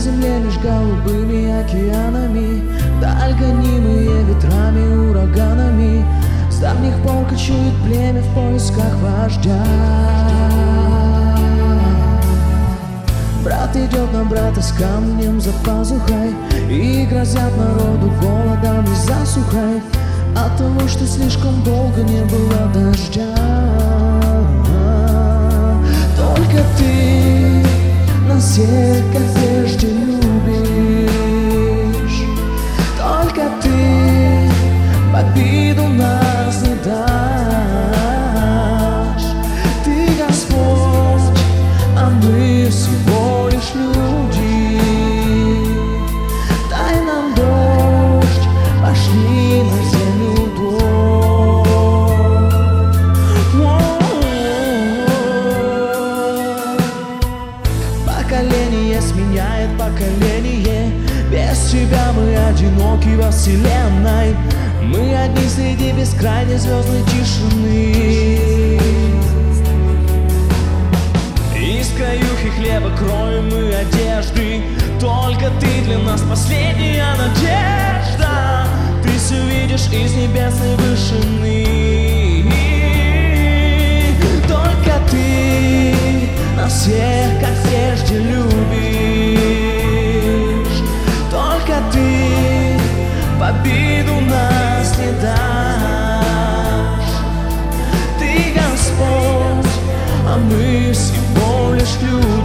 земле лишь голубыми океанами, даль гонимые ветрами, ураганами. С давних пор кочует племя в поисках вождя. Брат идет на брата с камнем за пазухой, и грозят народу голодом и засухой от того, что слишком долго не было дождя. Только ты нас всех, как прежде, любишь. Только ты в обиду нас не дашь. Ты Господь, а мы всего лишь люди. Дай нам дождь, пошли на землю дождь. Поколение сменяет поколение, без тебя мы одиноки во вселенной. Мы одни среди бескрайней звездной тишины. Из краюхи хлеба кроем мы одежды, только ты для нас последняя надежда. Ты все видишь из небесной вышины. Только ты нас всех, как прежде, любишь. Только ты в обиду нас не дашь. Ты Господь, а мы всего лишь люди.